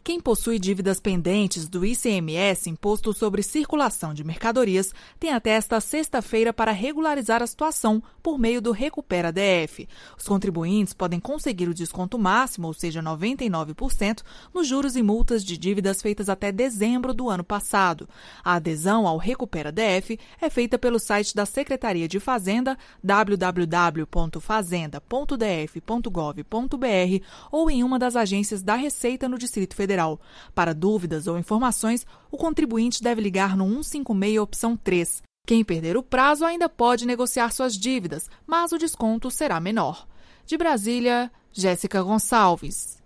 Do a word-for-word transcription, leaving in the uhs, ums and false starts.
Quem possui dívidas pendentes do I C M S, Imposto sobre Circulação de Mercadorias, tem até esta sexta-feira para regularizar a situação por meio do Recupera D F. Os contribuintes podem conseguir o desconto máximo, ou seja, noventa e nove por cento, nos juros e multas de dívidas feitas até dezembro do ano passado. A adesão ao Recupera D F é feita pelo site da Secretaria de Fazenda, w w w ponto fazenda ponto d f ponto gov ponto b r, ou em uma das agências da Receita no Distrito Federal. Para dúvidas ou informações, o contribuinte deve ligar no um cinco seis, opção três. Quem perder o prazo ainda pode negociar suas dívidas, mas o desconto será menor. De Brasília, Jéssica Gonçalves.